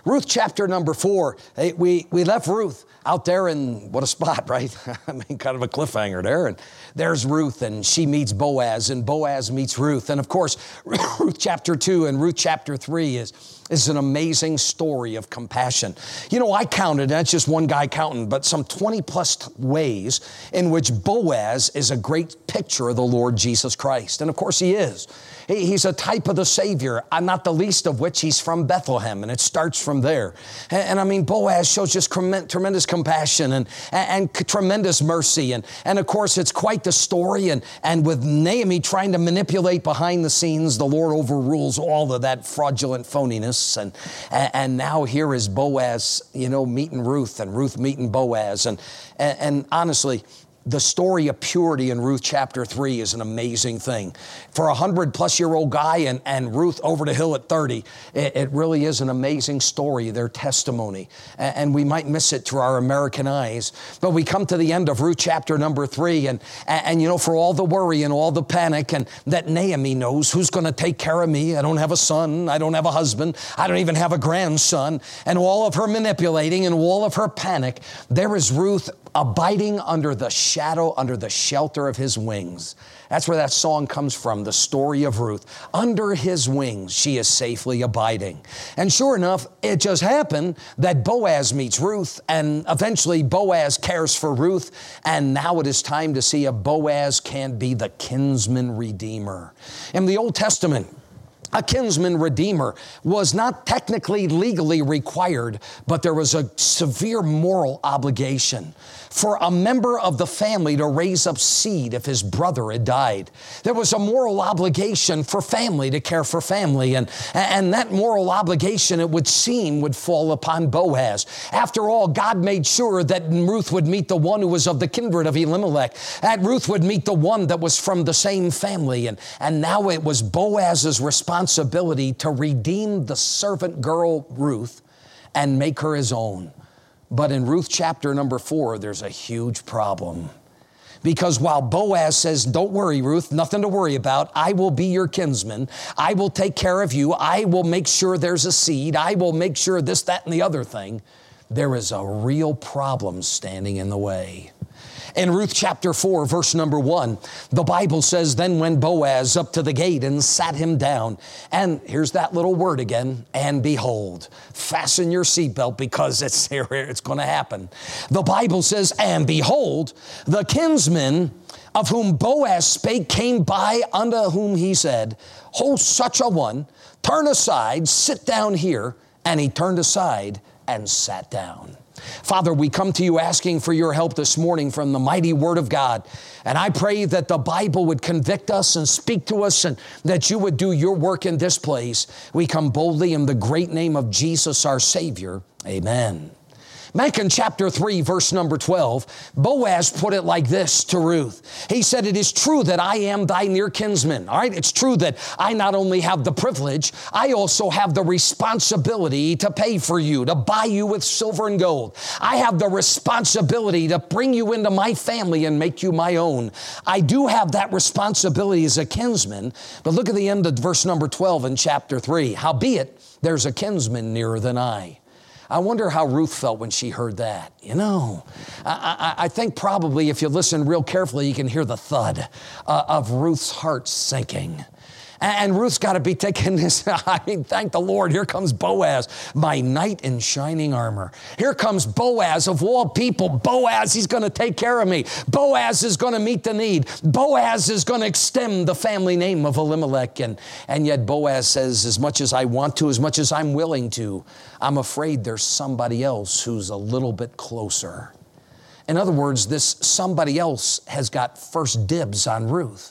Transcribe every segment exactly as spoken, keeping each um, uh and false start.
Ruth chapter number four, hey, we, we left Ruth out there in, what a spot, right? I mean, kind of a cliffhanger there. And there's Ruth, and she meets Boaz, and Boaz meets Ruth. And of course, Ruth chapter two and Ruth chapter three is, is an amazing story of compassion. You know, I counted, and that's just one guy counting, but some twenty plus ways in which Boaz is a great picture of the Lord Jesus Christ. And of course he is. He, he's a type of the Savior, not the least of which he's from Bethlehem, and it starts from there. And, and I mean, Boaz shows just tremendous compassion and, and, and tremendous mercy. And, and of course, it's quite the story. And, and with Naomi trying to manipulate behind the scenes, the Lord overrules all of that fraudulent phoniness. And, and, and now here is Boaz, you know, meeting Ruth, and Ruth meeting Boaz. And, and, and honestly, the story of purity in Ruth chapter three is an amazing thing. For a hundred plus year old guy and, and Ruth over the hill at thirty, it, it really is an amazing story, their testimony. And, and we might miss it through our American eyes. But we come to the end of Ruth chapter number three, and, and, and you know, for all the worry and all the panic, and that Naomi knows who's going to take care of me. I don't have a son. I don't have a husband. I don't even have a grandson. And all of her manipulating and all of her panic, there is Ruth abiding under the shadow, under the shelter of his wings. That's where that song comes from, the story of Ruth. Under his wings, she is safely abiding. And sure enough, it just happened that Boaz meets Ruth, and eventually Boaz cares for Ruth, and now it is time to see if Boaz can be the kinsman redeemer. In the Old Testament, a kinsman redeemer was not technically legally required, but there was a severe moral obligation for a member of the family to raise up seed if his brother had died. There was a moral obligation for family to care for family, and, and that moral obligation, it would seem, would fall upon Boaz. After all, God made sure that Ruth would meet the one who was of the kindred of Elimelech, that Ruth would meet the one that was from the same family, and, and now it was Boaz's responsibility to redeem the servant girl Ruth and make her his own. But in Ruth chapter number four, there's a huge problem. Because while Boaz says, don't worry, Ruth, nothing to worry about. I will be your kinsman. I will take care of you. I will make sure there's a seed. I will make sure this, that, and the other thing. There is a real problem standing in the way. In Ruth chapter four, verse number one, the Bible says, then went Boaz up to the gate and sat him down. And here's that little word again, and behold. Fasten your seatbelt because it's here, it's going to happen. The Bible says, and behold, the kinsman of whom Boaz spake came by, unto whom he said, hold such a one, turn aside, sit down here. And he turned aside and sat down. Father, we come to you asking for your help this morning from the mighty Word of God. And I pray that the Bible would convict us and speak to us, and that you would do your work in this place. We come boldly in the great name of Jesus, our Savior. Amen. Back in chapter three, verse number twelve, Boaz put it like this to Ruth. He said, it is true that I am thy near kinsman. All right, it's true that I not only have the privilege, I also have the responsibility to pay for you, to buy you with silver and gold. I have the responsibility to bring you into my family and make you my own. I do have that responsibility as a kinsman, but look at the end of verse number twelve in chapter three. Howbeit, there's a kinsman nearer than I. I wonder how Ruth felt when she heard that. You know, I, I, I think probably if you listen real carefully, you can hear the thud uh, of Ruth's heart sinking. And Ruth's got to be taking this, I mean, thank the Lord, here comes Boaz, my knight in shining armor. Here comes Boaz, of all people. Boaz, he's going to take care of me. Boaz is going to meet the need. Boaz is going to extend the family name of Elimelech. And, and yet Boaz says, as much as I want to, as much as I'm willing to, I'm afraid there's somebody else who's a little bit closer. In other words, this somebody else has got first dibs on Ruth.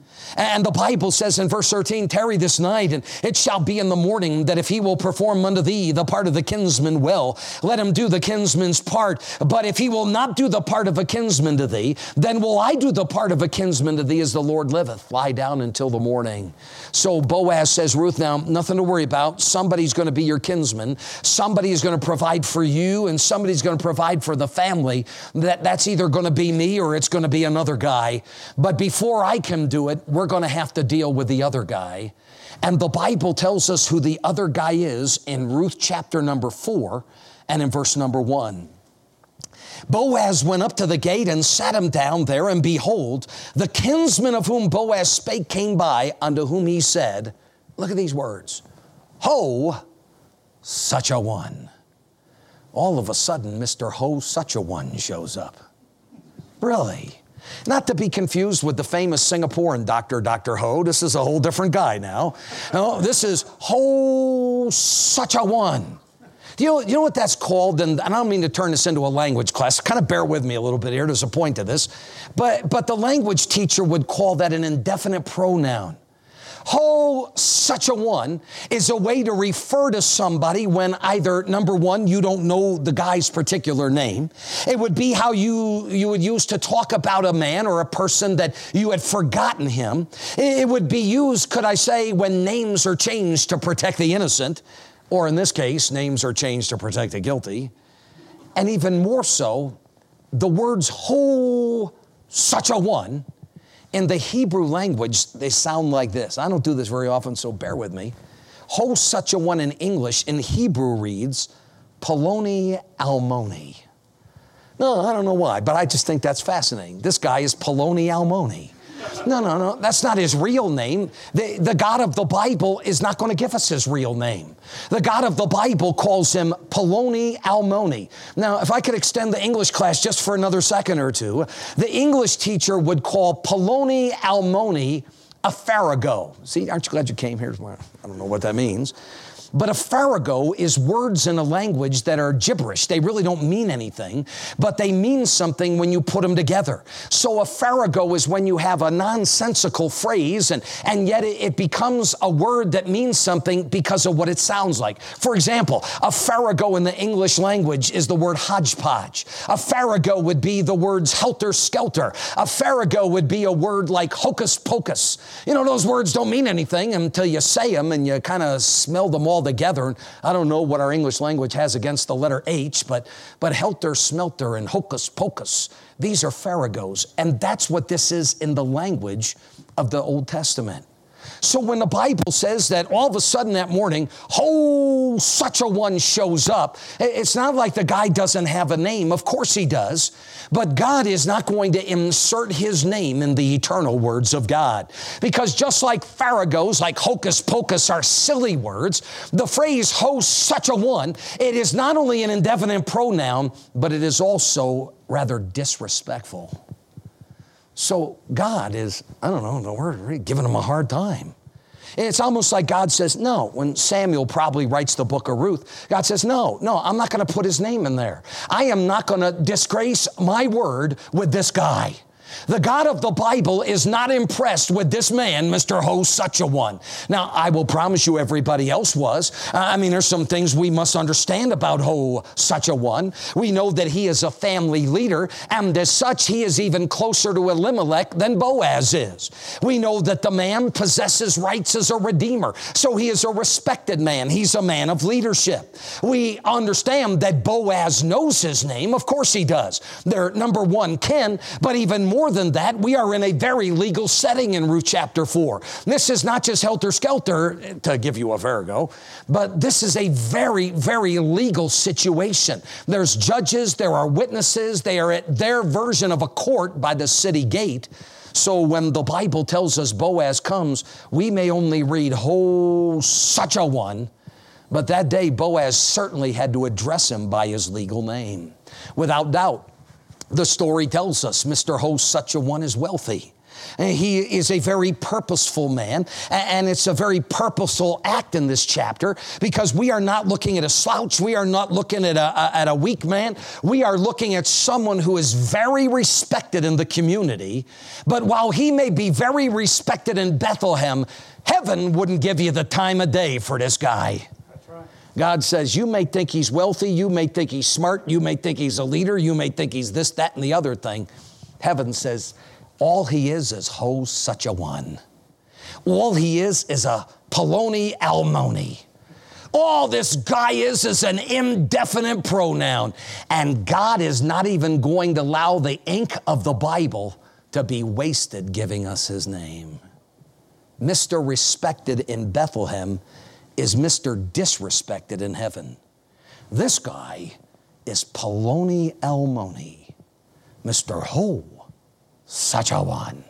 And the Bible says in verse thirteen, tarry this night, and it shall be in the morning that if he will perform unto thee the part of the kinsman well, let him do the kinsman's part. But if he will not do the part of a kinsman to thee, then will I do the part of a kinsman to thee as the Lord liveth. Lie down until the morning. So Boaz says, Ruth, now nothing to worry about. Somebody's going to be your kinsman. Somebody is going to provide for you, and somebody's going to provide for the family. That, that's either going to be me or it's going to be another guy. But before I can do it, we're going to have to deal with the other guy. And the Bible tells us who the other guy is in Ruth chapter number four and in verse number one. Boaz went up to the gate and sat him down there, and behold, the kinsman of whom Boaz spake came by, unto whom he said, look at these words, Ho, such a one. All of a sudden, Mister Ho, such a one shows up. Really? Not to be confused with the famous Singaporean Doctor Doctor Ho. This is a whole different guy now. No, this is Ho, such a one. Do you know, you know what that's called? And I don't mean to turn this into a language class. Kind of bear with me a little bit here. There's a point to this. But, but the language teacher would call that an indefinite pronoun. Ho, such a one is a way to refer to somebody when either, number one, you don't know the guy's particular name. It would be how you, you would use to talk about a man or a person that you had forgotten him. It would be used, could I say, when names are changed to protect the innocent. Or in this case, names are changed to protect the guilty. And even more so, the words ho, such a one, in the Hebrew language, they sound like this. I don't do this very often, so bear with me. Ho, such a one in English, in Hebrew reads, Poloni Almoni. No, I don't know why, but I just think that's fascinating. This guy is Poloni Almoni. No, no, no, that's not his real name. The, the God of the Bible is not going to give us his real name. The God of the Bible calls him Poloni Almoni. Now, if I could extend the English class just for another second or two, the English teacher would call Poloni Almoni a farrago. See, aren't you glad you came here? I don't know what that means. But a farrago is words in a language that are gibberish. They really don't mean anything, but they mean something when you put them together. So a farrago is when you have a nonsensical phrase, and, and yet it, it becomes a word that means something because of what it sounds like. For example, a farrago in the English language is the word hodgepodge. A farrago would be the words helter-skelter. A farrago would be a word like hocus pocus. You know, those words don't mean anything until you say them and you kind of smell them all together. I don't know what our English language has against the letter H, but, but helter, smelter, and hocus pocus, these are farragos. And that's what this is in the language of the Old Testament. So when the Bible says that all of a sudden that morning, oh, such a one shows up, it's not like the guy doesn't have a name. Of course he does. But God is not going to insert his name in the eternal words of God. Because just like farragos, like hocus pocus, are silly words, the phrase, ho, such a one, it is not only an indefinite pronoun, but it is also rather disrespectful. So God is, I don't know, we're giving him a hard time. It's almost like God says, no, when Samuel probably writes the book of Ruth, God says, no, no, I'm not going to put his name in there. I am not going to disgrace my word with this guy. The God of the Bible is not impressed with this man, Mister Ho, such a one. Now, I will promise you everybody else was. Uh, I mean, there's some things we must understand about Ho, such a one. We know that he is a family leader, and as such, he is even closer to Elimelech than Boaz is. We know that the man possesses rights as a redeemer, so he is a respected man. He's a man of leadership. We understand that Boaz knows his name. Of course he does. They're number one kin, but even more More than that, we are in a very legal setting in Ruth chapter four. This is not just helter-skelter, to give you a farrago, but this is a very, very legal situation. There's judges, there are witnesses, they are at their version of a court by the city gate. So when the Bible tells us Boaz comes, we may only read, oh, such a one, but that day Boaz certainly had to address him by his legal name. Without doubt, the story tells us Mister Ho, such a one, is wealthy. And he is a very purposeful man, and it's a very purposeful act in this chapter because we are not looking at a slouch. We are not looking at a, at a weak man. We are looking at someone who is very respected in the community. But while he may be very respected in Bethlehem, heaven wouldn't give you the time of day for this guy. God says, you may think he's wealthy, you may think he's smart, you may think he's a leader, you may think he's this, that, and the other thing. Heaven says, all he is is Ho, such a one. All he is is a Poloni Almoni. All this guy is is an indefinite pronoun. And God is not even going to allow the ink of the Bible to be wasted giving us his name. Mister Respected in Bethlehem is Mister Disrespected in heaven. This guy is Poloni Almoni, Mister Ho, such a one.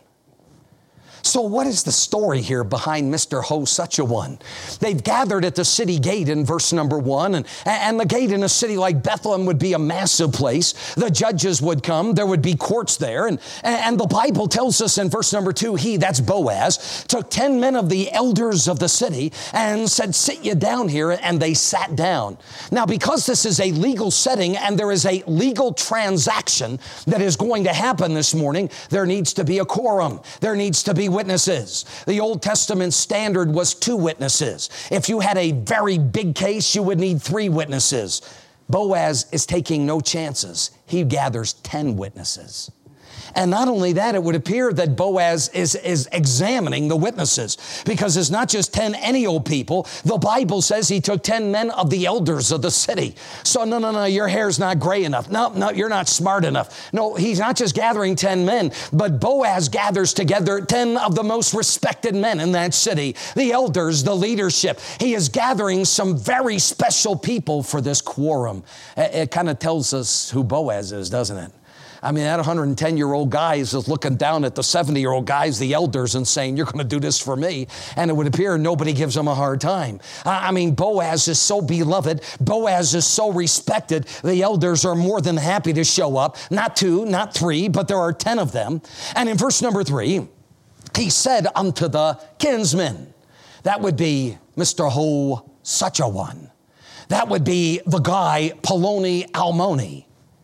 So what is the story here behind Mister Ho, such a one? They've gathered at the city gate in verse number one, and, and the gate in a city like Bethlehem would be a massive place. The judges would come. There would be courts there. And, and the Bible tells us in verse number two, he, that's Boaz, took ten men of the elders of the city and said, sit you down here, and they sat down. Now, because this is a legal setting and there is a legal transaction that is going to happen this morning, there needs to be a quorum. There needs to be witnesses. The Old Testament standard was two witnesses. If you had a very big case, you would need three witnesses. Boaz is taking no chances. He gathers ten witnesses. And not only that, it would appear that Boaz is, is examining the witnesses, because it's not just ten any old people. The Bible says he took ten men of the elders of the city. So no, no, no, your hair's not gray enough. No, no, you're not smart enough. No, he's not just gathering ten men, but Boaz gathers together ten of the most respected men in that city, the elders, the leadership. He is gathering some very special people for this quorum. It, it kind of tells us who Boaz is, doesn't it? I mean, that one hundred ten-year-old guy is just looking down at the seventy-year-old guys, the elders, and saying, you're going to do this for me. And it would appear nobody gives him a hard time. I mean, Boaz is so beloved. Boaz is so respected. The elders are more than happy to show up. Not two, not three, but there are ten of them. And in verse number three, he said unto the kinsmen, that would be Mister Ho, such a one. That would be the guy, Poloni Almoni.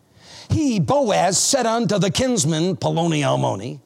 He, Boaz, said unto the kinsman, Poloni Almoni,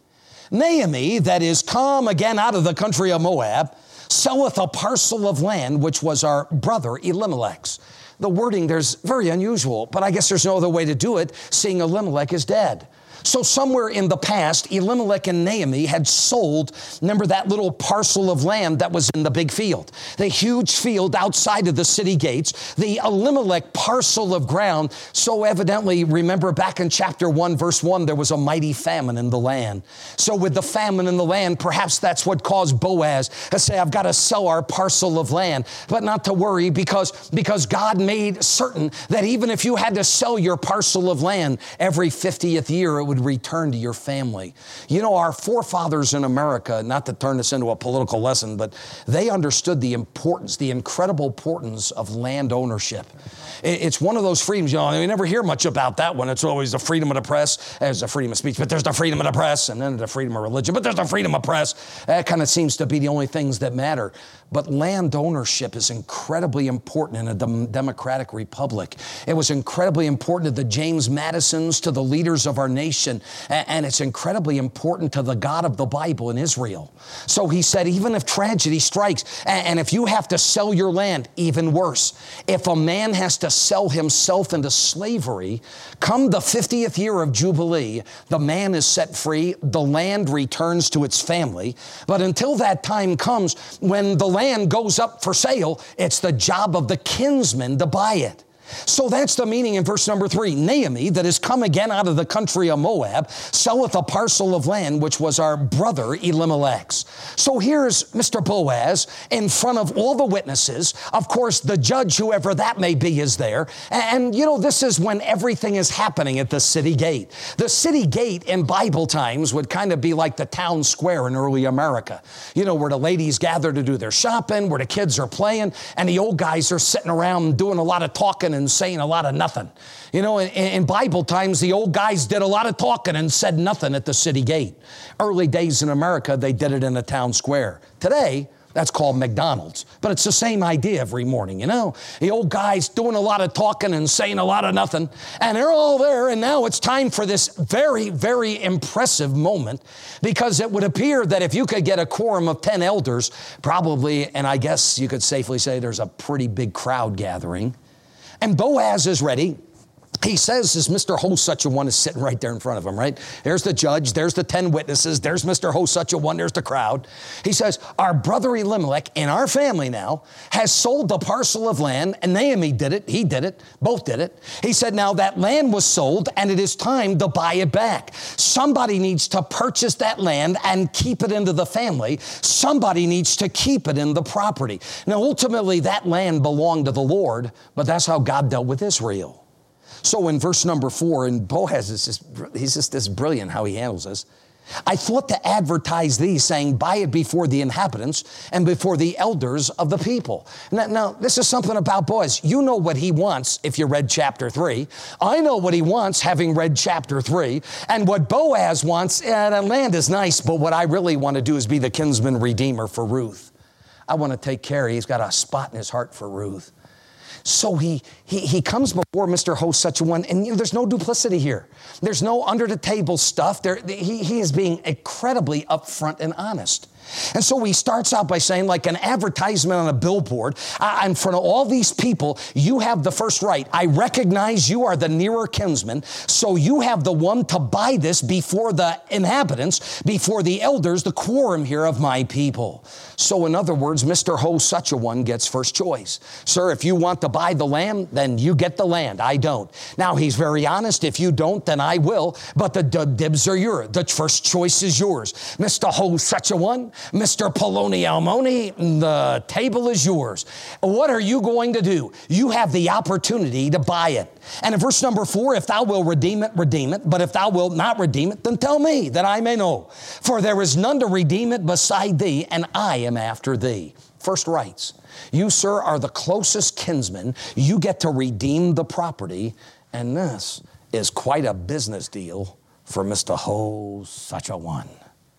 Naomi, that is come again out of the country of Moab, selleth a parcel of land, which was our brother Elimelech's. The wording there's very unusual, but I guess there's no other way to do it, seeing Elimelech is dead. So somewhere in the past, Elimelech and Naomi had sold, remember that little parcel of land that was in the big field, the huge field outside of the city gates, the Elimelech parcel of ground. So evidently, remember back in chapter one, verse one, there was a mighty famine in the land. So with the famine in the land, perhaps that's what caused Boaz to say, I've got to sell our parcel of land. But not to worry, because, because God made certain that even if you had to sell your parcel of land every fiftieth year, it would return to your family. You know, our forefathers in America, not to turn this into a political lesson, but they understood the importance, the incredible importance of land ownership. It's one of those freedoms, you know, we never hear much about that one. It's always the freedom of the press, there's the freedom of speech, but there's the freedom of the press, and then the freedom of religion, but there's the freedom of press. That kind of seems to be the only things that matter. But land ownership is incredibly important in a dem- democratic republic. It was incredibly important to the James Madisons, to the leaders of our nation, and, and it's incredibly important to the God of the Bible in Israel. So he said, even if tragedy strikes, and, and if you have to sell your land, even worse. If a man has to sell himself into slavery, come the fiftieth year of Jubilee, the man is set free, the land returns to its family. But until that time comes, when the land goes up for sale, it's the job of the kinsman to buy it. So that's the meaning in verse number three. Naomi, that is come again out of the country of Moab, selleth a parcel of land, which was our brother Elimelech's. So here's Mister Boaz in front of all the witnesses. Of course, the judge, whoever that may be, is there. And, you know, this is when everything is happening at the city gate. The city gate in Bible times would kind of be like the town square in early America. You know, where the ladies gather to do their shopping, where the kids are playing, and the old guys are sitting around doing a lot of talking and saying a lot of nothing. You know, in, in Bible times, the old guys did a lot of talking and said nothing at the city gate. Early days in America, they did it in a town square. Today, that's called McDonald's. But it's the same idea every morning, you know. The old guys doing a lot of talking and saying a lot of nothing. And they're all there, and now it's time for this very, very impressive moment, because it would appear that if you could get a quorum of ten elders, probably, and I guess you could safely say there's a pretty big crowd gathering. And Boaz is ready. he says is Mister Ho-Such-a-One is sitting right there in front of him, right? There's the judge, there's the ten witnesses, there's Mister Ho-Such-a-One, there's the crowd. He says, our brother Elimelech in our family now has sold the parcel of land, and Naomi did it, he did it, both did it. He said, now that land was sold, and it is time to buy it back. Somebody needs to purchase that land and keep it into the family. Somebody needs to keep it in the property. Now, ultimately, that land belonged to the Lord, but that's how God dealt with Israel. So in verse number four, and Boaz is just, he's just this brilliant how he handles this. I thought to advertise thee, saying, buy it before the inhabitants and before the elders of the people. Now, now, this is something about Boaz. You know what he wants if you read chapter three. I know what he wants having read chapter three. And what Boaz wants, eh, the land is nice, but what I really want to do is be the kinsman redeemer for Ruth. I want to take care. He's got a spot in his heart for Ruth. So he, he he comes before Mister Ho-Such-a-One, and you know, there's no duplicity here. There's no under-the-table stuff. There, he, he is being incredibly upfront and honest. And so he starts out by saying, like an advertisement on a billboard, uh, in front of all these people, you have the first right. I recognize you are the nearer kinsman, so you have the one to buy this before the inhabitants, before the elders, the quorum here of my people. So in other words, Mister Ho-Such-a-One gets first choice. Sir, if you want to buy the land, then you get the land. I don't. Now, he's very honest. If you don't, then I will. But the d- dibs are yours. The first choice is yours. Mister Ho-Such-a-One, Mister Poloni Almoni, the table is yours. What are you going to do? You have the opportunity to buy it. And in verse number four, if thou wilt redeem it, redeem it. But if thou wilt not redeem it, then tell me that I may know. For there is none to redeem it beside thee, and I am after thee. First rights. You, sir, are the closest kinsman. You get to redeem the property. And this is quite a business deal for Mister Ho-Such-a-One.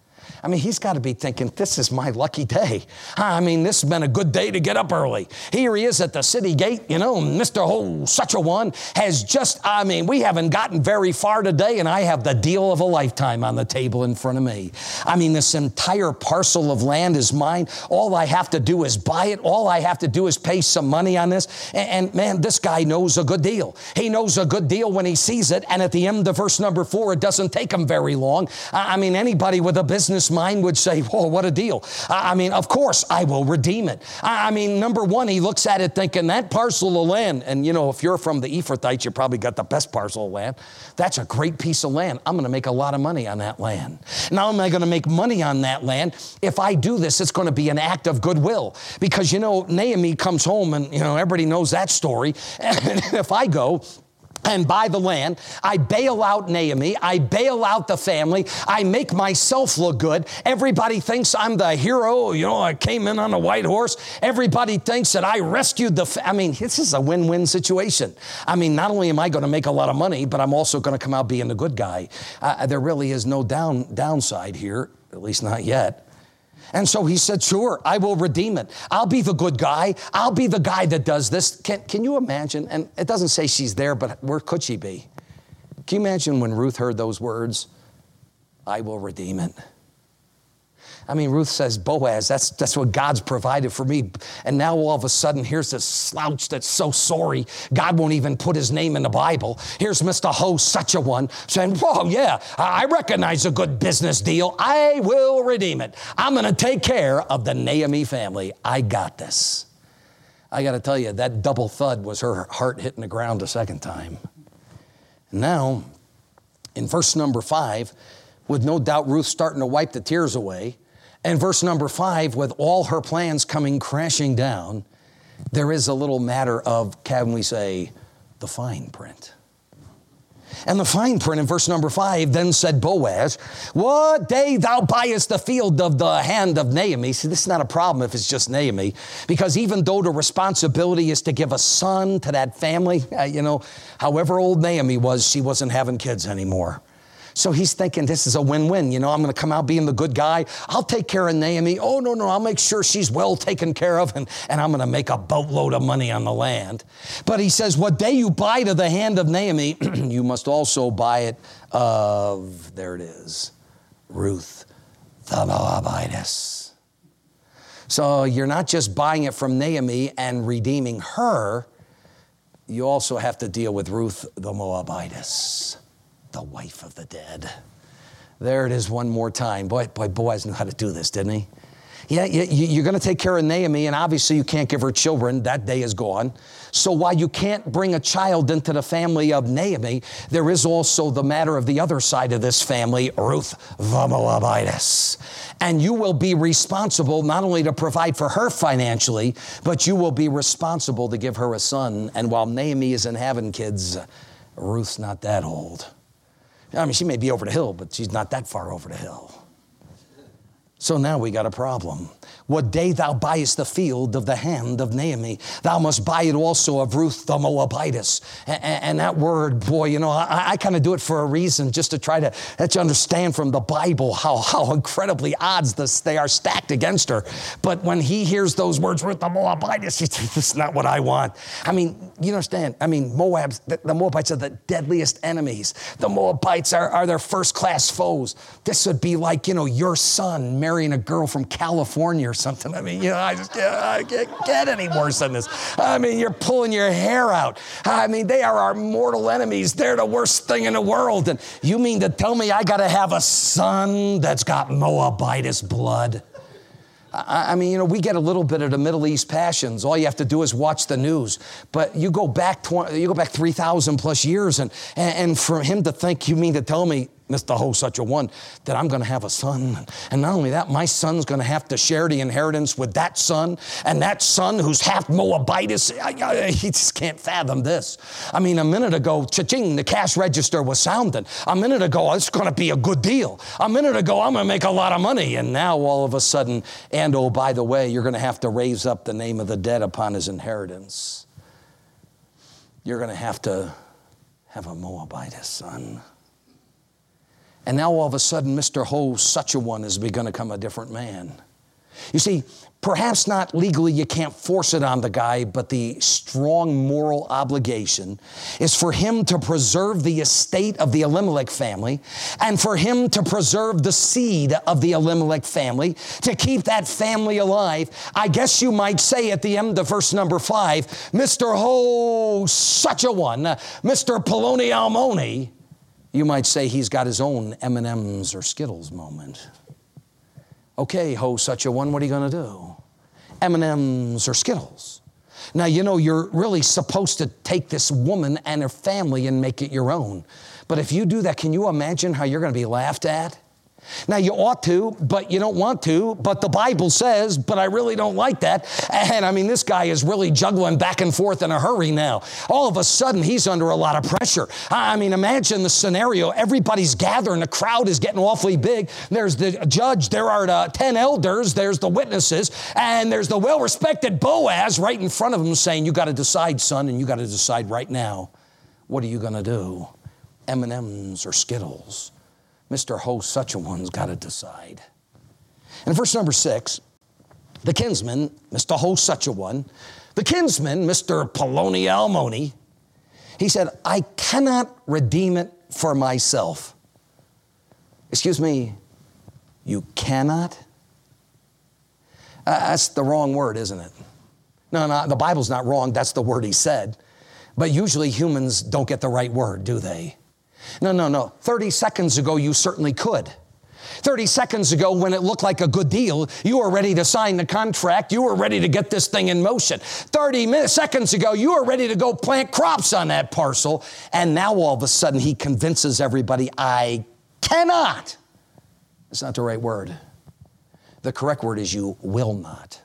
I mean, he's got to be thinking, this is my lucky day. I mean, this has been a good day to get up early. Here he is at the city gate, you know, Mister Ho-Such-a-One has just, I mean, we haven't gotten very far today, and I have the deal of a lifetime on the table in front of me. I mean, this entire parcel of land is mine. All I have to do is buy it. All I have to do is pay some money on this. And, and man, this guy knows a good deal. He knows a good deal when he sees it. And at the end of verse number four, it doesn't take him very long. I mean, anybody with a business mind would say, whoa, what a deal. I mean, of course, I will redeem it. I mean, number one, he looks at it thinking that parcel of land, and you know, if you're from the Ephrathites, you probably got the best parcel of land. That's a great piece of land. I'm going to make a lot of money on that land. Now, am I going to make money on that land? If I do this, it's going to be an act of goodwill. Because, you know, Naomi comes home and, you know, everybody knows that story. And if I go and buy the land, I bail out Naomi, I bail out the family, I make myself look good. Everybody thinks I'm the hero. You know, I came in on a white horse. Everybody thinks that I rescued the, fa- I mean, this is a win-win situation. I mean, not only am I going to make a lot of money, but I'm also going to come out being the good guy. Uh, there really is no down downside here, at least not yet. And so he said, sure, I will redeem it. I'll be the good guy. I'll be the guy that does this. Can, can you imagine? And it doesn't say she's there, but where could she be? Can you imagine when Ruth heard those words? I will redeem it. I mean, Ruth says, Boaz, that's, that's what God's provided for me. And now all of a sudden, here's this slouch that's so sorry, God won't even put his name in the Bible. Here's Mister Ho-Such-a-One saying, whoa, yeah, I recognize a good business deal. I will redeem it. I'm going to take care of the Naomi family. I got this. I got to tell you, that double thud was her heart hitting the ground a second time. And now, in verse number five, with no doubt Ruth starting to wipe the tears away, and verse number five, with all her plans coming crashing down, there is a little matter of, can we say, the fine print. And the fine print in verse number five, then said Boaz, what day thou buyest the field of the hand of Naomi? See, this is not a problem if it's just Naomi, because even though the responsibility is to give a son to that family, uh, you know, however old Naomi was, she wasn't having kids anymore. So he's thinking this is a win-win. You know, I'm going to come out being the good guy. I'll take care of Naomi. Oh, no, no, I'll make sure she's well taken care of, and, and I'm going to make a boatload of money on the land. But he says, what day you buy to the hand of Naomi, you must also buy it of, there it is, Ruth the Moabitess. So you're not just buying it from Naomi and redeeming her. you also have to deal with Ruth the Moabitess, the wife of the dead. There it is one more time. Boy, boy, Boaz knew how to do this, didn't he? Yeah, you, you're going to take care of Naomi, and obviously you can't give her children. That day is gone. So while you can't bring a child into the family of Naomi, there is also the matter of the other side of this family, Ruth the Moabitess. And you will be responsible not only to provide for her financially, but you will be responsible to give her a son. And while Naomi isn't having kids, Ruth's not that old. I mean, she may be over the hill, but she's not that far over the hill. So now we got a problem. What day thou buyest the field of the hand of Naomi, thou must buy it also of Ruth the Moabitess. And, and that word, boy, you know, I, I kind of do it for a reason, just to try to let you understand from the Bible how, how incredibly odds this, they are stacked against her. But when he hears those words, Ruth the Moabitess, he says, this is not what I want. I mean, you understand, I mean, Moabs, the, the Moabites are the deadliest enemies. The Moabites are, are their first-class foes. This would be like, you know, your son marrying a girl from California or something. I mean, you know, I just can't, I can't get any worse than this. I mean, you're pulling your hair out. I mean, they are our mortal enemies. They're the worst thing in the world. And you mean to tell me I got to have a son that's got Moabitess blood? I mean, you know, we get a little bit of the Middle East passions. All you have to do is watch the news. But you go back twenty, you go back three thousand plus years, and, and for him to think, you mean to tell me, Mister Ho, such a one, that I'm going to have a son. And not only that, my son's going to have to share the inheritance with that son, and that son who's half Moabitess. I, I, he just can't fathom this. I mean, a minute ago, cha-ching, the cash register was sounding. A minute ago, it's going to be a good deal. A minute ago, I'm going to make a lot of money. And now, all of a sudden, and oh, by the way, you're going to have to raise up the name of the dead upon his inheritance. You're going to have to have a Moabitess son. And now all of a sudden, Mister Ho, such a one, has begun to become a different man. You see, perhaps not legally, you can't force it on the guy, but the strong moral obligation is for him to preserve the estate of the Elimelech family and for him to preserve the seed of the Elimelech family, to keep that family alive. I guess you might say at the end of verse number five, Mister Ho, such a one, Mister Poloni Almoni, you might say he's got his own M and M's or Skittles moment. Okay, Ho, such a one, what are you going to do? M and M's or Skittles. Now, you know, you're really supposed to take this woman and her family and make it your own. But if you do that, can you imagine how you're going to be laughed at? Now, you ought to, but you don't want to, but the Bible says, but I really don't like that. And I mean, this guy is really juggling back and forth in a hurry now. All of a sudden, he's under a lot of pressure. I mean, imagine the scenario. Everybody's gathering. The crowd is getting awfully big. There's the judge. There are the ten elders. There's the witnesses. And there's the well-respected Boaz right in front of him saying, you got to decide, son, and you got to decide right now. What are you going to do? M and M's or Skittles? Mister Ho, such a one's got to decide. In verse number six, the kinsman, Mister Ho, such a one, the kinsman, Mister Poloni Almoni, he said, I cannot redeem it for myself. Excuse me, you cannot? Uh, that's the wrong word, isn't it? No, no, the Bible's not wrong. That's the word he said. But usually humans don't get the right word, do they? No, no, no. thirty seconds ago, you certainly could. thirty seconds ago, when it looked like a good deal, you were ready to sign the contract. You were ready to get this thing in motion. thirty minutes, seconds ago, you were ready to go plant crops on that parcel. And now all of a sudden, he convinces everybody, I cannot. It's not the right word. The correct word is you will not.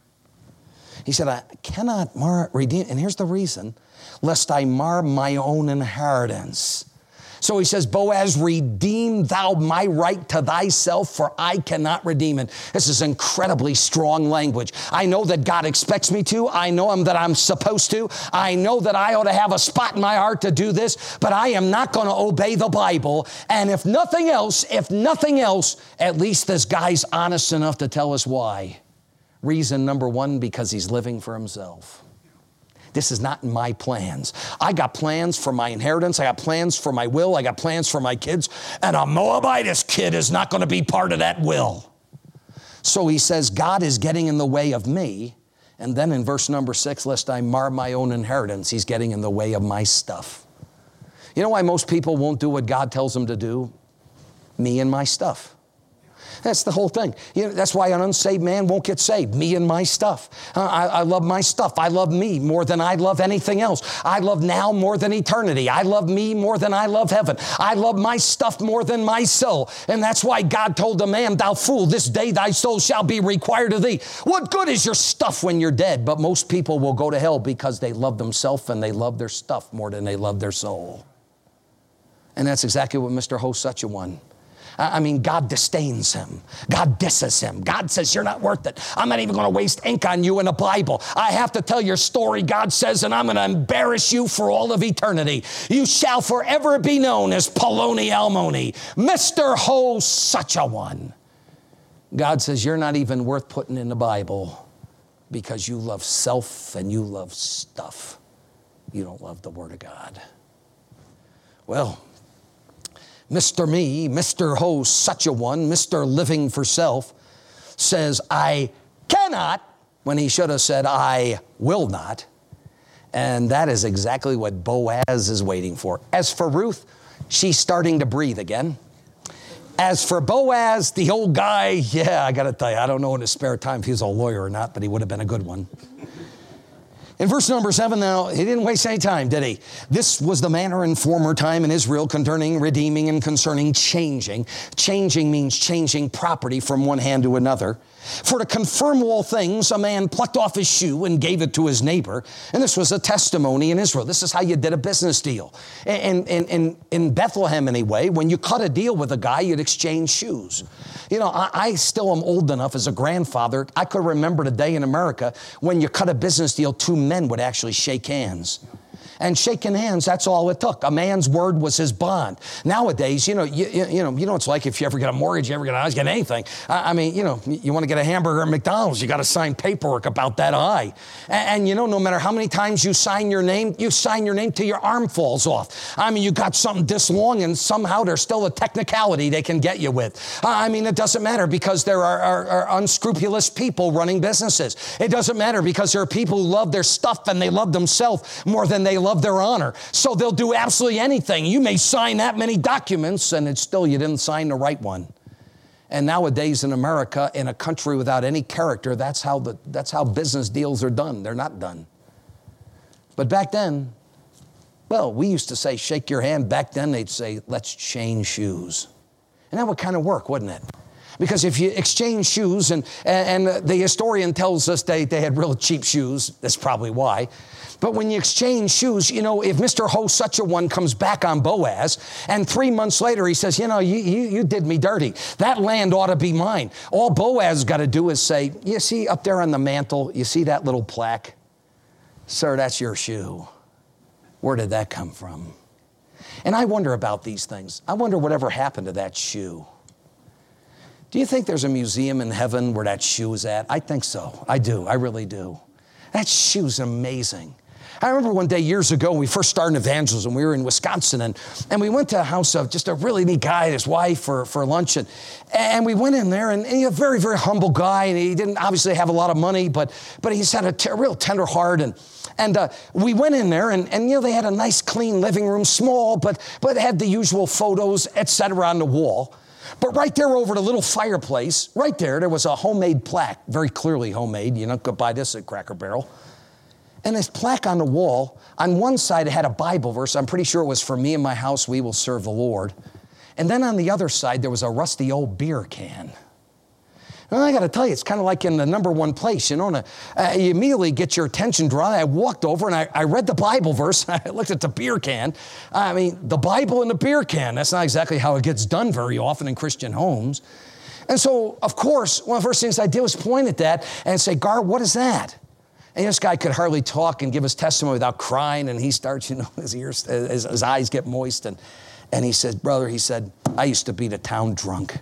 He said, I cannot mar- redeem, and here's the reason, lest I mar my own inheritance. So he says, Boaz, redeem thou my right to thyself, for I cannot redeem it. This is incredibly strong language. I know that God expects me to. I know him that I'm supposed to. I know that I ought to have a spot in my heart to do this, but I am not going to obey the Bible. And if nothing else, if nothing else, at least this guy's honest enough to tell us why. Reason number one, because he's living for himself. This is not in my plans. I got plans for my inheritance. I got plans for my will. I got plans for my kids. And a Moabitess kid is not going to be part of that will. So he says, God is getting in the way of me, And then in verse number six, lest I mar my own inheritance, he's getting in the way of my stuff. You know why most people won't do what God tells them to do? Me and my stuff. That's the whole thing. You know, that's why an unsaved man won't get saved. Me and my stuff. Uh, I, I love my stuff. I love me more than I love anything else. I love now more than eternity. I love me more than I love heaven. I love my stuff more than my soul. And that's why God told the man, thou fool, this day thy soul shall be required of thee. What good is your stuff when you're dead? But most people will go to hell because they love themselves and they love their stuff more than they love their soul. And that's exactly what Mister Ho-Such-a-One. I mean, God disdains him. God disses him. God says, you're not worth it. I'm not even going to waste ink on you in a Bible. I have to tell your story, God says, and I'm going to embarrass you for all of eternity. You shall forever be known as Poloni Almoni, Mister Ho-Such-a-One. God says, you're not even worth putting in the Bible because you love self and you love stuff. You don't love the Word of God. Well, Mister Me, Mister Ho-Such-a-One, Mister Living for Self, says, I cannot, when he should have said, I will not. And that is exactly what Boaz is waiting for. As for Ruth, she's starting to breathe again. As for Boaz, the old guy, yeah, I got to tell you, I don't know in his spare time if he was a lawyer or not, but he would have been a good one. In verse number seven now, he didn't waste any time, did he? This was the manner in former time in Israel concerning redeeming and concerning changing. Changing means changing property from one hand to another. For to confirm all things, a man plucked off his shoe and gave it to his neighbor. And this was a testimony in Israel. This is how you did a business deal. And in, in, in Bethlehem anyway, when you cut a deal with a guy, you'd exchange shoes. You know, I, I still am old enough as a grandfather. I could remember the day in America when you cut a business deal, two men would actually shake hands. And shaking hands, that's all it took. A man's word was his bond. Nowadays, you know, you, you, you know, you know, it's like if you ever get a mortgage, you ever get a house, get anything. I, I mean, you know, you want to get a hamburger at McDonald's, you got to sign paperwork about that high. And, and you know, no matter how many times you sign your name, you sign your name till your arm falls off. I mean, you got something this long and somehow there's still a technicality they can get you with. I mean, it doesn't matter because there are, are, are unscrupulous people running businesses. It doesn't matter because there are people who love their stuff and they love themselves more than they love their honor. So they'll do absolutely anything. You may sign that many documents and it's still you didn't sign the right one. And nowadays in America, in a country without any character, that's how the that's how business deals are done. They're not done. But back then, well, we used to say, shake your hand. Back then they'd say, let's change shoes. And that would kind of work, wouldn't it? Because if you exchange shoes, and, and the historian tells us they, they had real cheap shoes, that's probably why. But when you exchange shoes, you know, if Mister Ho-Such-a-One comes back on Boaz, and three months later he says, you know, you, you, you did me dirty. That land ought to be mine. All Boaz has got to do is say, you see up there on the mantle, you see that little plaque? Sir, that's your shoe. Where did that come from? And I wonder about these things. I wonder whatever happened to that shoe. Do you think there's a museum in heaven where that shoe is at? I think so. I do. I really do. That shoe's amazing. I remember one day years ago, we first started evangelism. We were in Wisconsin, and, and we went to a house of just a really neat guy and his wife for, for lunch. And, and we went in there, and, and he's a very, very humble guy, and he didn't obviously have a lot of money, but, but he's had a t- real tender heart. And, and uh, we went in there, and, and you know, they had a nice, clean living room, small, but, but had the usual photos, et cetera, on the wall. But right there over the little fireplace, right there, there was a homemade plaque, very clearly homemade. You know, could buy this at Cracker Barrel. And this plaque on the wall, on one side it had a Bible verse. I'm pretty sure it was, for me and my house, we will serve the Lord. And then on the other side, there was a rusty old beer can. And I got to tell you, it's kind of like in the number one place, you know, and, uh, you immediately get your attention drawn. I walked over and I, I read the Bible verse. I looked at the beer can. I mean, the Bible in the beer can. That's not exactly how it gets done very often in Christian homes. And so, of course, one of the first things I did was point at that and say, Gar, what is that? And this guy could hardly talk and give his testimony without crying. And he starts, you know, his ears, his, his eyes get moist. And, and he said, brother, he said, I used to be the town drunk.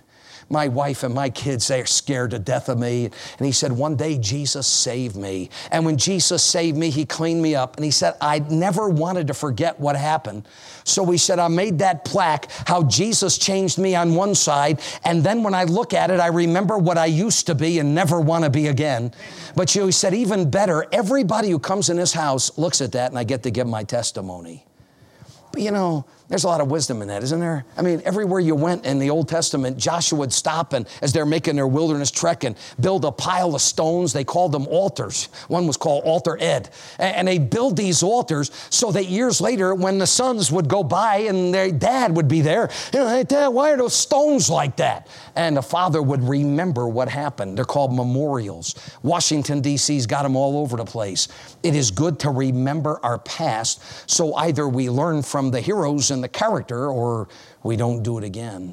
my wife and my kids, they're scared to death of me. And he said, one day Jesus saved me. And when Jesus saved me, he cleaned me up. And he said, I never wanted to forget what happened. So he said, I made that plaque, how Jesus changed me on one side. And then when I look at it, I remember what I used to be and never want to be again. But you know, he said, even better, everybody who comes in this house looks at that and I get to give my testimony. But you know, there's a lot of wisdom in that, isn't there? I mean, everywhere you went in the Old Testament, Joshua would stop and as they're making their wilderness trek and build a pile of stones. They called them altars. One was called Altar Ed. And they build these altars so that years later, when the sons would go by and their dad would be there, you know, hey, Dad, why are those stones like that? And the father would remember what happened. They're called memorials. Washington, D C's got them all over the place. It is good to remember our past, so either we learn from the heroes and the character, or we don't do it again.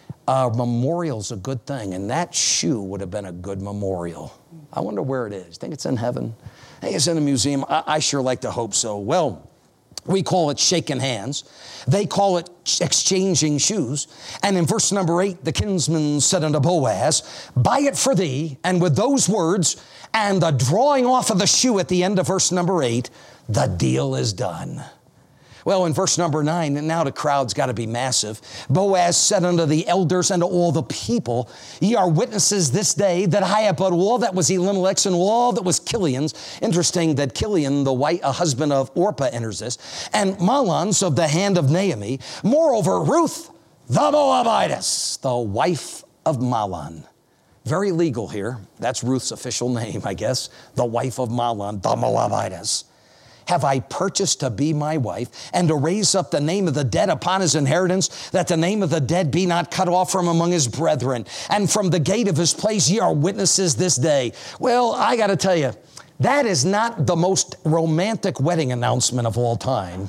A memorial's a good thing, and that shoe would have been a good memorial. I wonder where it is. Think it's in heaven? I think it's in a museum. I, I sure like to hope so. Well, we call it shaking hands. They call it exchanging shoes. And in verse number eight, the kinsman said unto Boaz, buy it for thee. And with those words and the drawing off of the shoe at the end of verse number eight, the deal is done. Well, in verse number nine, and now the crowd's got to be massive. Boaz said unto the elders and to all the people, ye are witnesses this day that I have but all that was Elimelech's and all that was Kilion's. Interesting that Kilion, the white, a husband of Orpah, enters this. And Mahlon's of the hand of Naomi. Moreover, Ruth, the Moabitess, the wife of Mahlon. Very legal here. That's Ruth's official name, I guess. The wife of Mahlon, the Moabitess. Have I purchased to be my wife, and to raise up the name of the dead upon his inheritance, that the name of the dead be not cut off from among his brethren, and from the gate of his place ye are witnesses this day. Well, I got to tell you, that is not the most romantic wedding announcement of all time.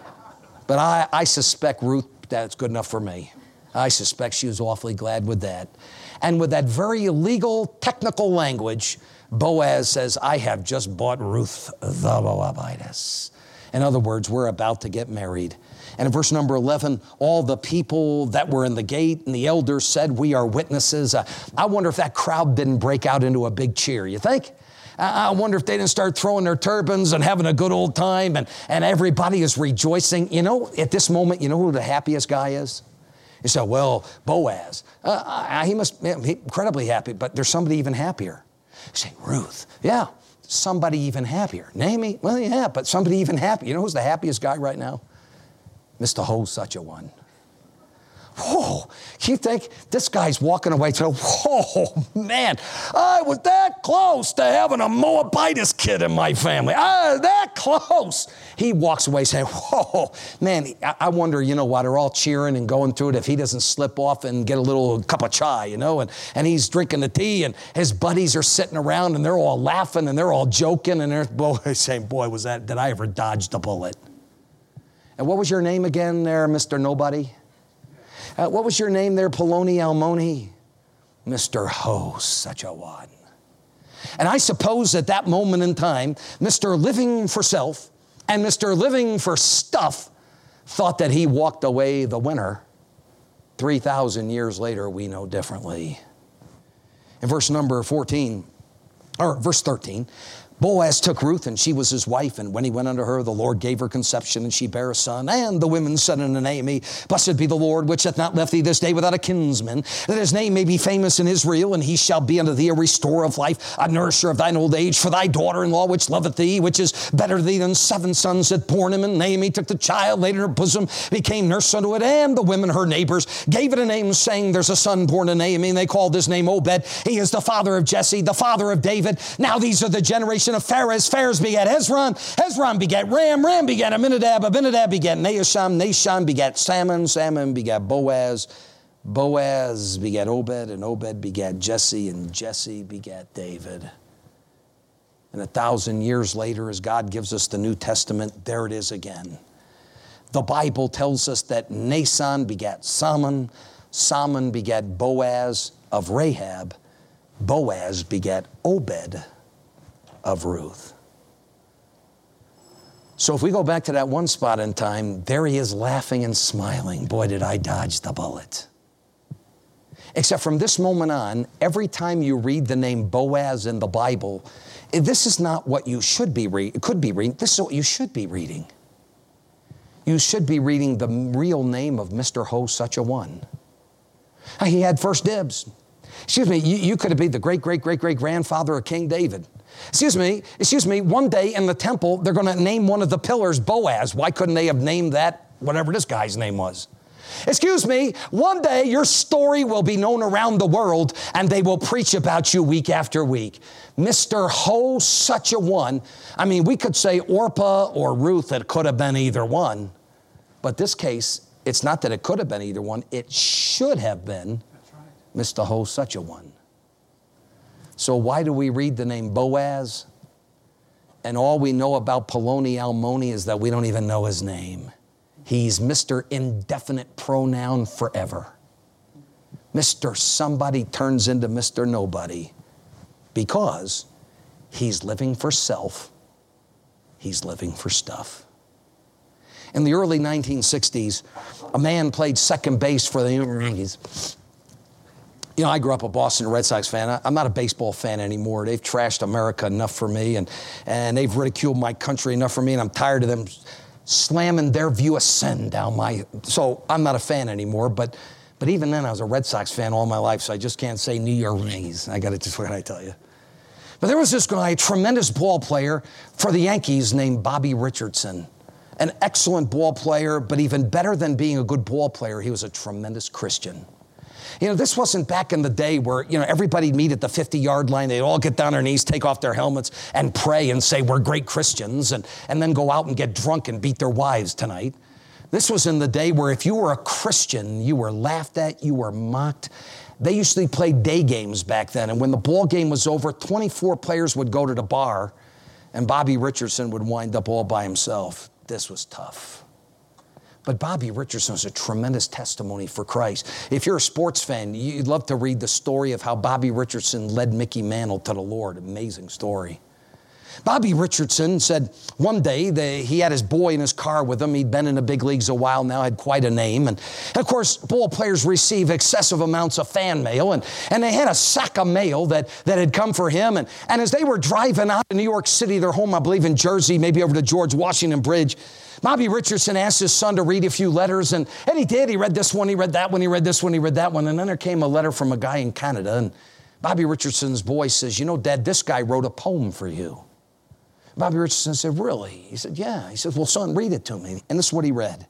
But I, I suspect Ruth, that's good enough for me. I suspect she was awfully glad with that. And with that very legal, technical language, Boaz says, I have just bought Ruth the Moabitess. In other words, we're about to get married. And in verse number eleven, all the people that were in the gate and the elders said, we are witnesses. Uh, I wonder if that crowd didn't break out into a big cheer, you think? I wonder if they didn't start throwing their turbans and having a good old time and, and everybody is rejoicing. You know, at this moment, you know who the happiest guy is? You say, well, Boaz, uh, he must be incredibly happy, but there's somebody even happier. You say, Ruth, yeah, somebody even happier. Naomi, well, yeah, but somebody even happier. You know who's the happiest guy right now? Mister Ho, such a one. Whoa, you think this guy's walking away to, whoa, man, I was that close to having a Moabitess kid in my family. I was that close. He walks away saying, whoa, man, I wonder, you know what, they're all cheering and going through it if he doesn't slip off and get a little cup of chai, you know, and, and he's drinking the tea and his buddies are sitting around and they're all laughing and they're all joking and they're boy, saying, boy, was that, did I ever dodge the bullet? And what was your name again there, Mister Nobody? Uh, what was your name there, Poloni Almoni? Mister Ho, such a one. And I suppose at that moment in time, Mister Living for Self and Mister Living for Stuff thought that he walked away the winner. three thousand years later, we know differently. In verse number fourteen, or verse thirteen, Boaz took Ruth, and she was his wife, and when he went unto her, the Lord gave her conception, and she bare a son. And the women said unto Naomi, blessed be the Lord, which hath not left thee this day without a kinsman, that his name may be famous in Israel, and he shall be unto thee a restorer of life, a nourisher of thine old age, for thy daughter-in-law, which loveth thee, which is better to thee than seven sons that born him. And Naomi took the child, laid it in her bosom, became nurse unto it, and the women, her neighbors, gave it a name, saying, there's a son born to Naomi, and they called his name Obed. He is the father of Jesse, the father of David. Now these are the generation of Phares. Phares begat Hezron. Hezron begat Ram. Ram begat Aminadab. Aminadab begat Nahashon. Nahashon begat Salmon. Salmon begat Boaz. Boaz begat Obed. And Obed begat Jesse. And Jesse begat David. And a thousand years later, as God gives us the New Testament, there it is again. The Bible tells us that Nason begat Salmon. Salmon begat Boaz of Rahab. Boaz begat Obed of Ruth. So if we go back to that one spot in time, there he is laughing and smiling. Boy, did I dodge the bullet. Except from this moment on, every time you read the name Boaz in the Bible, this is not what you should be reading, could be reading. This is what you should be reading. You should be reading the real name of Mister Ho Such a One. He had first dibs. Excuse me, you, you could have been the great, great, great, great grandfather of King David. Excuse me, excuse me, one day in the temple, they're going to name one of the pillars Boaz. Why couldn't they have named that whatever this guy's name was? Excuse me, one day your story will be known around the world and they will preach about you week after week. Mister Ho Such a One. I mean, we could say Orpah or Ruth. It could have been either one. But this case, it's not that it could have been either one. It should have been Mister Ho Such a One. So why do we read the name Boaz? And all we know about Poloni Almoni is that we don't even know his name. He's Mister Indefinite Pronoun forever. Mister Somebody turns into Mister Nobody because he's living for self. He's living for stuff. In the early nineteen sixties, a man played second base for the Yankees. You know, I grew up a Boston Red Sox fan. I'm not a baseball fan anymore. They've trashed America enough for me, and, and they've ridiculed my country enough for me, and I'm tired of them slamming their view of sin down my... So I'm not a fan anymore, but but even then I was a Red Sox fan all my life, so I just can't say New York Yankees. I got to just, what can I tell you? But there was this guy, a tremendous ball player for the Yankees named Bobby Richardson. An excellent ball player, but even better than being a good ball player, he was a tremendous Christian. You know, this wasn't back in the day where, you know, everybody'd meet at the fifty-yard line. They'd all get down on their knees, take off their helmets, and pray and say, we're great Christians, and, and then go out and get drunk and beat their wives tonight. This was in the day where if you were a Christian, you were laughed at, you were mocked. They usually played day games back then, and when the ball game was over, twenty-four players would go to the bar, and Bobby Richardson would wind up all by himself. This was tough. But Bobby Richardson was a tremendous testimony for Christ. If you're a sports fan, you'd love to read the story of how Bobby Richardson led Mickey Mantle to the Lord. Amazing story. Bobby Richardson said one day that he had his boy in his car with him. He'd been in the big leagues a while now, had quite a name. And, and of course, ball players receive excessive amounts of fan mail. And, and they had a sack of mail that, that had come for him. And, and as they were driving out of New York City, their home, I believe, in Jersey, maybe over to George Washington Bridge, Bobby Richardson asked his son to read a few letters. And, and he did. He read this one, he read that one, he read this one, he read that one. And then there came a letter from a guy in Canada. And Bobby Richardson's boy says, you know, Dad, this guy wrote a poem for you. Bobby Richardson said, really? He said, yeah. He said, well, son, read it to me. And this is what he read.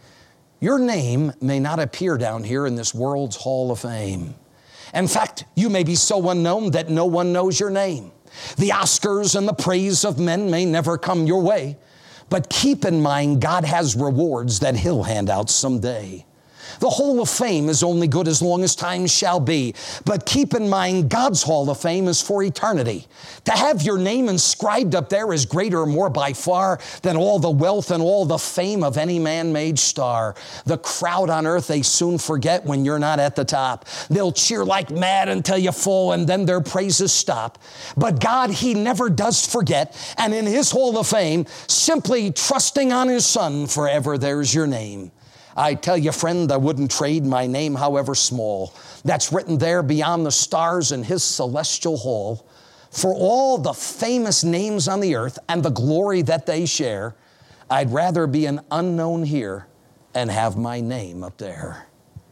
Your name may not appear down here in this world's hall of fame. In fact, you may be so unknown that no one knows your name. The Oscars and the praise of men may never come your way. But keep in mind, God has rewards that he'll hand out someday. The Hall of Fame is only good as long as time shall be. But keep in mind, God's Hall of Fame is for eternity. To have your name inscribed up there is greater or more by far than all the wealth and all the fame of any man-made star. The crowd on earth, they soon forget when you're not at the top. They'll cheer like mad until you fall, and then their praises stop. But God, he never does forget. And in his Hall of Fame, simply trusting on his Son, forever there's your name. I tell you, friend, I wouldn't trade my name, however small, that's written there beyond the stars in his celestial hall, for all the famous names on the earth and the glory that they share. I'd rather be an unknown here and have my name up there.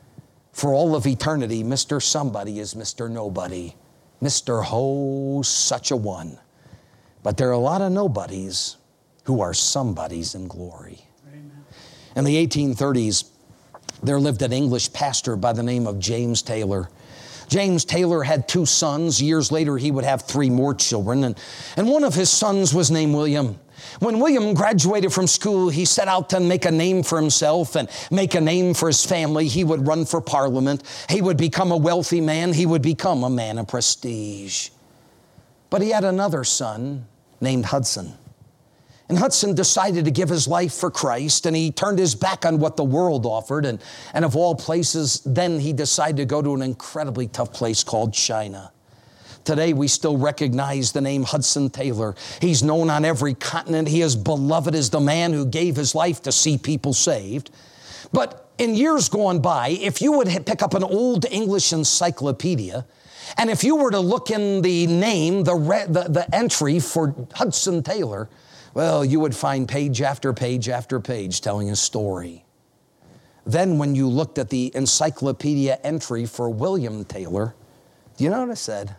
For all of eternity, Mister Somebody is Mister Nobody, Mister Ho Such a One. But there are a lot of nobodies who are somebodies in glory. In the eighteen thirties, there lived an English pastor by the name of James Taylor. James Taylor had two sons. Years later, he would have three more children, and, and one of his sons was named William. When William graduated from school, he set out to make a name for himself and make a name for his family. He would run for Parliament. He would become a wealthy man. He would become a man of prestige. But he had another son named Hudson. And Hudson decided to give his life for Christ, and he turned his back on what the world offered. And, and of all places, then he decided to go to an incredibly tough place called China. Today, we still recognize the name Hudson Taylor. He's known on every continent. He is beloved as the man who gave his life to see people saved. But in years gone by, if you would pick up an old English encyclopedia, and if you were to look in the name, the, re, the, the entry for Hudson Taylor, well, you would find page after page after page telling a story. Then when you looked at the encyclopedia entry for William Taylor, do you know what it said?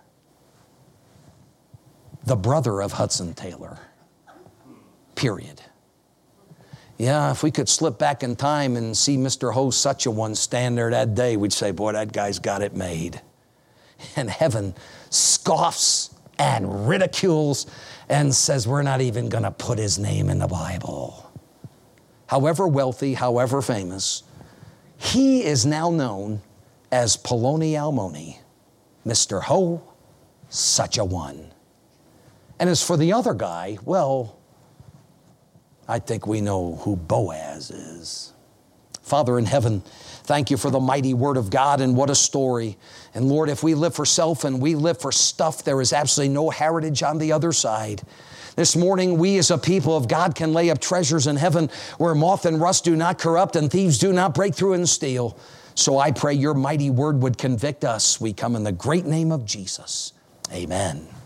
The brother of Hudson Taylor, period. Yeah, if we could slip back in time and see Mister Ho such a one stand there that day, we'd say, boy, that guy's got it made. And heaven scoffs and ridicules and says, we're not even going to put his name in the Bible. However wealthy, however famous, he is now known as Poloni Almoni, Mister Ho, such a one. And as for the other guy, well, I think we know who Boaz is. Father in heaven, thank you for the mighty word of God, and what a story. And Lord, if we live for self and we live for stuff, there is absolutely no heritage on the other side. This morning, we as a people of God can lay up treasures in heaven where moth and rust do not corrupt and thieves do not break through and steal. So I pray your mighty word would convict us. We come in the great name of Jesus. Amen.